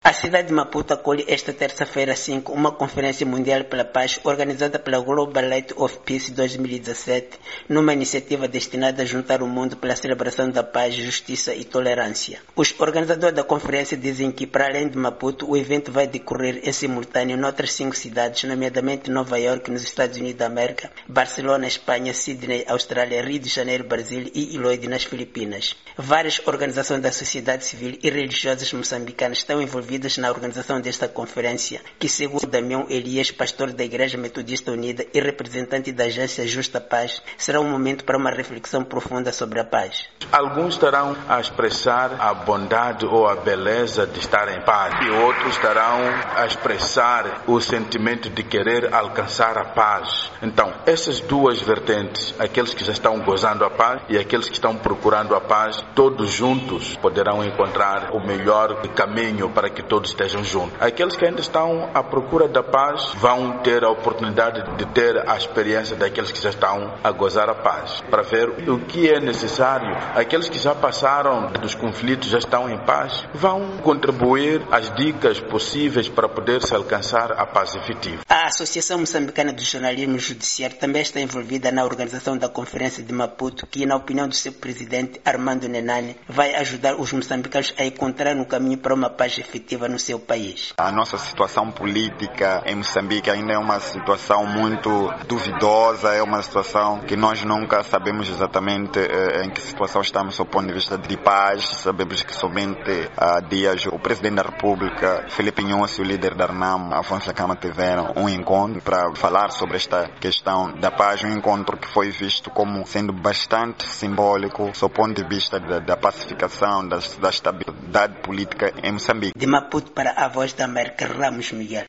A cidade de Maputo acolhe esta terça-feira 5 uma Conferência Mundial pela Paz organizada pela Global Light of Peace 2017, numa iniciativa destinada a juntar o mundo pela celebração da paz, justiça e tolerância. Os organizadores da conferência dizem que, para além de Maputo, o evento vai decorrer em simultâneo noutras 5 cidades, nomeadamente Nova York, nos Estados Unidos da América, Barcelona, Espanha, Sydney, Austrália, Rio de Janeiro, Brasil e Iloíde, nas Filipinas. Várias organizações da sociedade civil e religiosas moçambicanas estão envolvidas na organização desta conferência, que, segundo Damião Elias, pastor da Igreja Metodista Unida e representante da agência Justa Paz, será um momento para uma reflexão profunda sobre a paz. Alguns estarão a expressar a bondade ou a beleza de estar em paz, e outros estarão a expressar o sentimento de querer alcançar a paz. Então, essas duas vertentes, aqueles que já estão gozando a paz e aqueles que estão procurando a paz, todos juntos poderão encontrar o melhor caminho para que todos estejam juntos. Aqueles que ainda estão à procura da paz vão ter a oportunidade de ter a experiência daqueles que já estão a gozar a paz, para ver o que é necessário. Aqueles que já passaram dos conflitos, já estão em paz, vão contribuir as dicas possíveis para poder se alcançar a paz efetiva. A Associação Moçambicana do Jornalismo Judiciário também está envolvida na organização da Conferência de Maputo, que, na opinião do seu presidente, Armando Nenane, vai ajudar os moçambicanos a encontrar um caminho para uma paz efetiva no seu país. A nossa situação política em Moçambique ainda é uma situação muito duvidosa, é uma situação que nós nunca sabemos exatamente em que situação estamos do ponto de vista de paz. Sabemos que somente há dias o Presidente da República, Filipe Nyusi, e o líder da RNAM, Afonso Kama, tiveram um encontro para falar sobre esta questão da paz, um encontro que foi visto como sendo bastante simbólico do ponto de vista da pacificação, da estabilidade política em Moçambique. De Maputo para a Voz da América, Ramos Miguel.